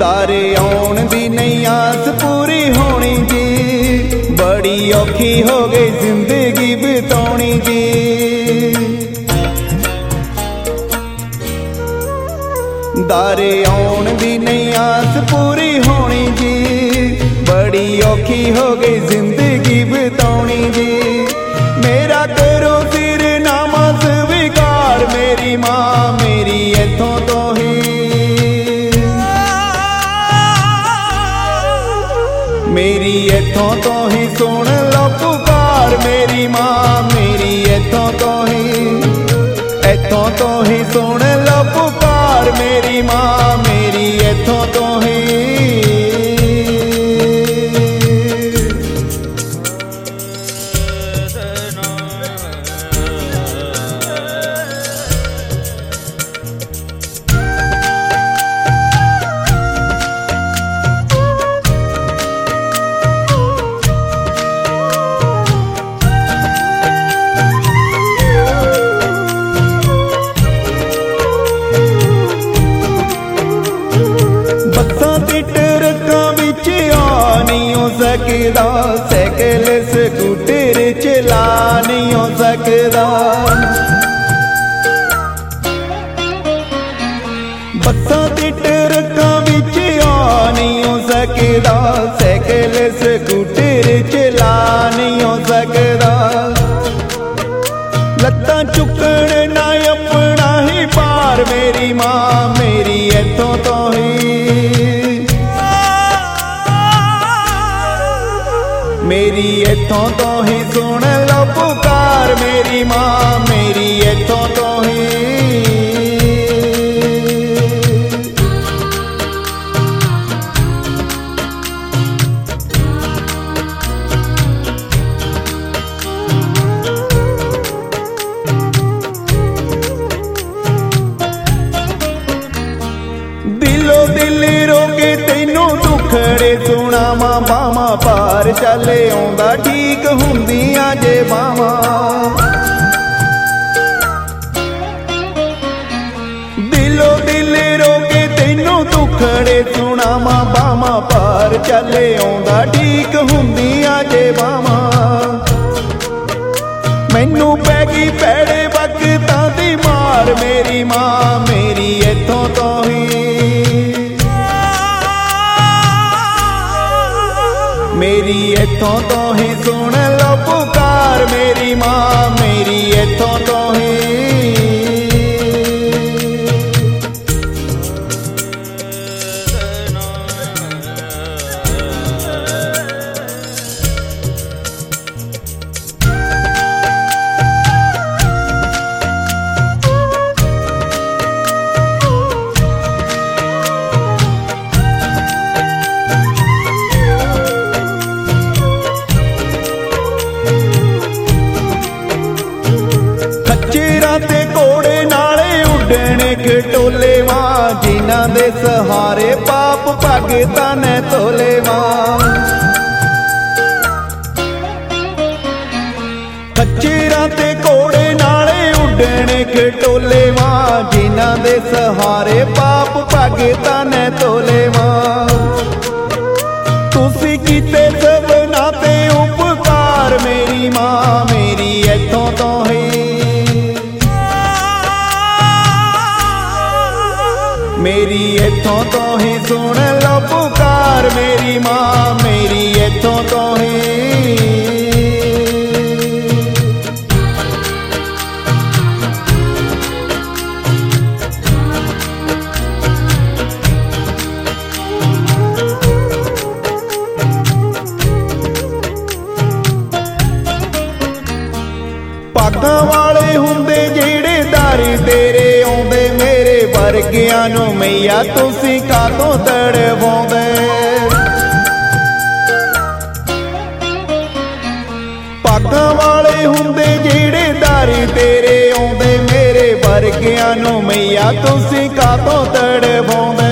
दारे आउण दी नहीं आस पूरी होनी जी, बड़ी औखी हो गई जिंदगी बिताउणी जी। दारे आउण दी नहीं आस पूरी होनी जी, बड़ी औखी हो गई जिंदगी बिताउणी जी। मेरा करो सिर नामा स्वीकार मेरी मां मेरी इथों तो ही, मेरी इथों तो ही सुन लो पुकार मेरी मां मेरी इथों तो ही सुन लो पुकार मेरी मां मेरी इथों तो ही। सकदा साइकिल स्कूटर चला नहीं हो सकदा, बसां ते ट्रकां विच आ नहीं हो सकदा, साइकिल स्कूटर चला नहीं हो सकदा। लत्तां चुकण ना अपना ही पार मेरी मां मेरी इथों तो ही, मेरी इथों तो ही सुन लो पुकार मेरी मां मेरी इथों तो ही। दिलो दिल रोके तैनू दुखड़े सुनावा, बावा पार चले आउंदा ठीक हुंदियां जे बावा। दिलो दिल रोके तैनू दुखड़े सुनावा, बावा पार चले आउंदा ठीक हुंदियां जे बावा। मैनू पै गई पैड़े वक्तां दी मार मेरी मां मेरी इथों तो ही, मेरी इथों तो ही सुन लो पुकार मेरी मां मेरी इथों तो ही। ते घोड़े नाले उड्डने खटोले मां, जिन्हां दे सहारे पाप भगतां ने तोले मां। खच्चरां ते घोड़े नाले उड्डने खटोले मां, जिन्हां दे सहारे पाप भगतां ने तोले मां। तुसीं कीते सबना ते उपकार मेरी मां मेरी इथों तो ही, मेरी इथों तो ही सुन लो पुकार मेरी मां मेरी इथों तो ही। पागां वाले हुंदे जेड़े दारी तेरे आउंदे, मेरे वर्गियां नूं मैया तुसीं कातों तड़वाउंदे। पागां वाले हुंदे जेड़े दारी तेरे आउंदे, मेरे वर्गियां नूं मैया तुसीं कातों तड़वाउंदे।